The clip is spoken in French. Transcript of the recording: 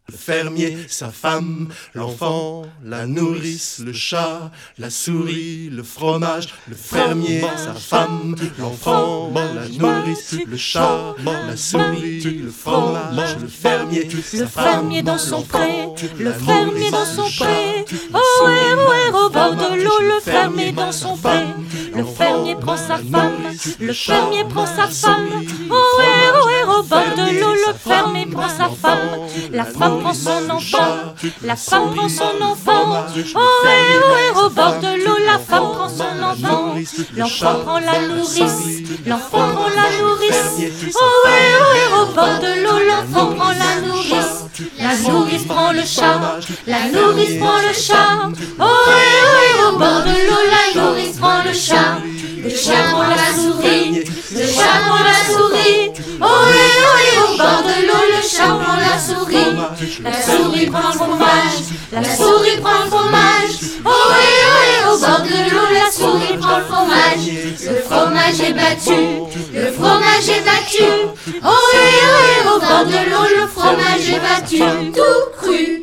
Le fermier, sa femme, l'enfant, la nourrice, le chat, la souris, le fromage. Le fermier, sa femme, l'enfant, la nourrice, le chat, la souris, le fromage. Le fermier dans son pré, le fermier dans son pré. Oh, au bord de l'eau, le fermier dans son pré. Le fermier prend sa femme, le fermier prend sa femme. Oh, au bord de l'eau, le fermier prend sa femme. La femme prend son enfant, la femme prend son enfant. Oh, au bord de l'eau, la femme prend son enfant. L'enfant prend la nourrice, l'enfant prend la nourrice. Oh, au bord de l'eau, l'enfant prend la nourrice. La nourrice prend le chat, la nourrice prend le chat. Oh, au bord de l'eau, la nourrice prend le chat. Le chat prend la souris, le chat prend la souris. Oh, au bord de l'eau, le chat prend la souris. La souris prend le fromage, la souris prend le fromage. Oh, au bord de l'eau, la souris prend le fromage. Le fromage est battu, le fromage est battu. Oh, au bord de l'eau, le fromage est battu. Tout cru.